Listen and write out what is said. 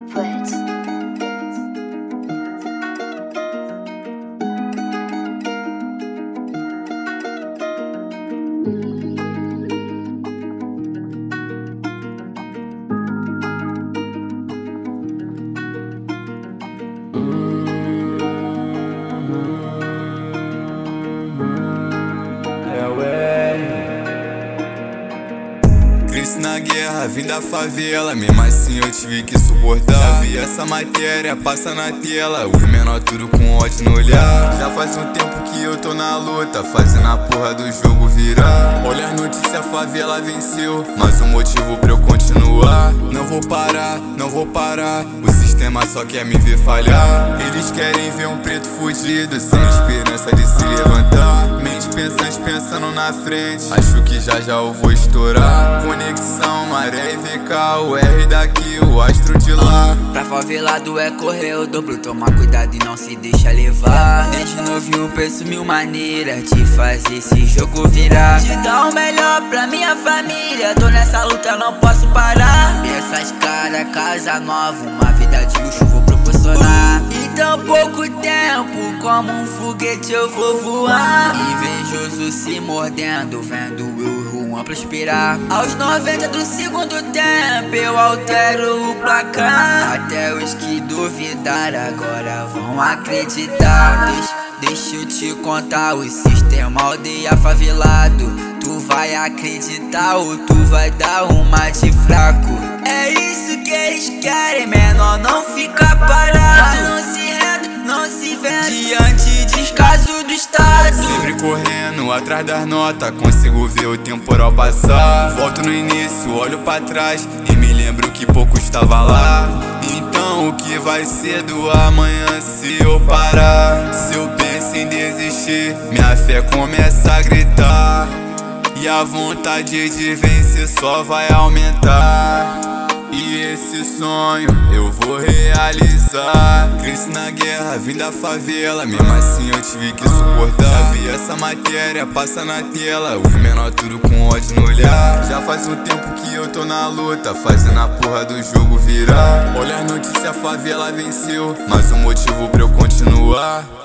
Poet. Cresci na guerra, vim da favela, mesmo assim eu tive que suportar. Já vi essa matéria, passa na tela, os menor tudo com ódio no olhar. Já faz um tempo que eu tô na luta, fazendo a porra do jogo virar. Olha as notícias, a favela venceu, mas um motivo pra eu continuar. Não vou parar, não vou parar, o sistema só quer me ver falhar. Eles querem ver um preto fudido, sem esperança de se levantar. Mente pensante pensando na frente, acho que já eu vou estourar. Conexão, maré e VK, o R daqui, o astro de lá. Pra favelado é correr o dobro, tomar cuidado e não se deixa levar. Desde novinho penso mil maneiras de fazer esse jogo virar. De dar o melhor pra minha família, tô nessa luta, não posso parar. Essas caras, casa nova, uma vida de luxo vou proporcionar. Em tão pouco tempo, como um foguete eu vou voar. Invejoso se mordendo, vendo eu Juan prosperar. Aos 90 do segundo tempo eu altero o placar. Até os que duvidaram agora vão acreditar. Deixa eu te contar, o sistema aldeia favelado. Tu vai acreditar ou tu vai dar uma de fraco. É isso que eles querem, menor, não fica parado. Não se renda, não se vende diante descaso do Estado. Sempre correndo atrás das notas, consigo ver o temporal passar. Volto no início, olho pra trás e me lembro que pouco estava lá. Então o que vai ser do amanhã se eu parar? Se eu penso em desistir, minha fé começa a gritar. E a vontade de vencer só vai aumentar. E esse sonho eu vou realizar. Cresci na guerra, vim da favela, mesmo assim eu tive que suportar. Já vi essa matéria, passa na tela, os menor tudo com ódio no olhar. Já faz um tempo que eu tô na luta, fazendo a porra do jogo virar. Olha as notícias, a favela venceu, mas um motivo pra eu continuar.